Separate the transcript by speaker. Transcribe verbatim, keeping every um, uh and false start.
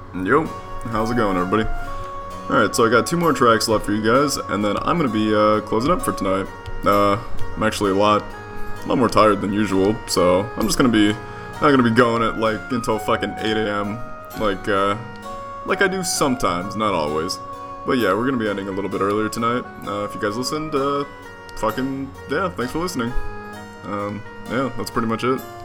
Speaker 1: Yo, how's it going, everybody? Alright, so I got two more tracks left for you guys, and then I'm gonna be uh, closing up for tonight. Uh, I'm actually a lot, a lot more tired than usual, so I'm just gonna be, not gonna be going at like until fucking eight a m like, uh, like I do sometimes, not always. But yeah, we're gonna be ending a little bit earlier tonight. Uh, if you guys listened, uh, fucking, yeah, thanks for listening. Um, yeah, that's pretty much it.